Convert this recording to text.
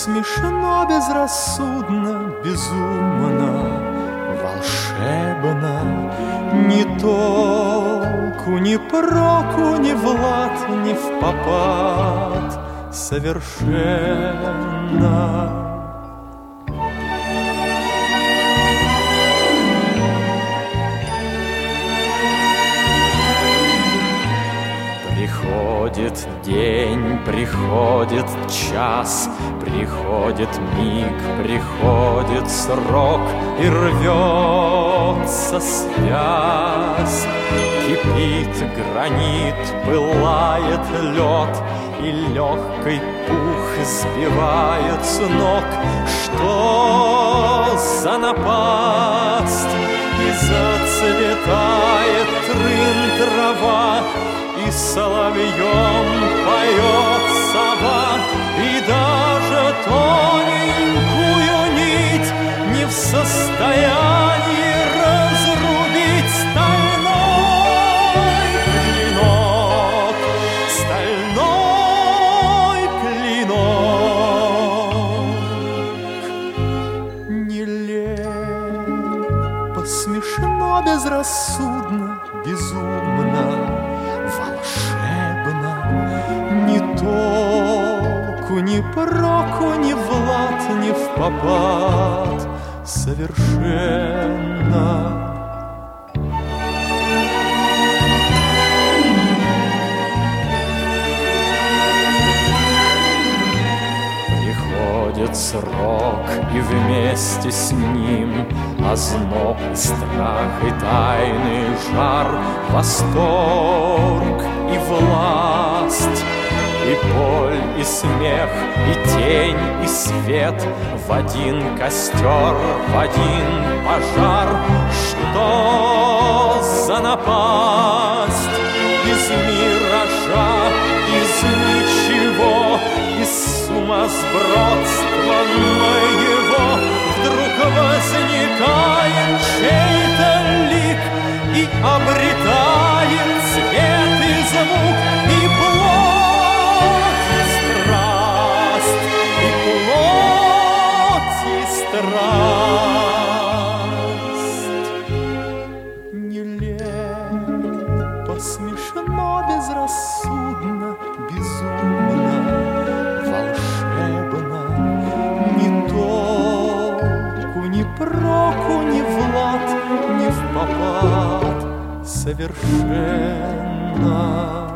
Смешно, безрассудно, безумно, волшебно. Ни толку, ни проку, ни в лад, ни в попад совершенно. Приходит день, приходит час, приходит миг, приходит срок, и рвется связь. Кипит гранит, пылает лед, и легкий пух сбивает с ног. Что за напасть? И зацветает трын-трава, и соловьем поет сова, и даже тоненькую нить не в состоянии разрубить стальной клинок, стальной клинок. Нелепо, смешно, безрассудно, безумно, волшебно. Ни толку, ни проку, ни в лад, ни в попад совершенно. Приходит срок, и вместе с ним озноб, и страх, и тайный жар, восторг и власть, и боль, и смех, и тень, и свет в один костер, в один пожар. Что за напасть? Из миража, из ничего, из сумасбродства моего вдруг возникает чей-то лик и обретает цвет и звук, и плоть, и страсть, и плоть, и страсть. Нелепо, смешно, безрассудно, безумно, волшебно. Ни толку, ни проку, ни в лад, ни в попад совершенно.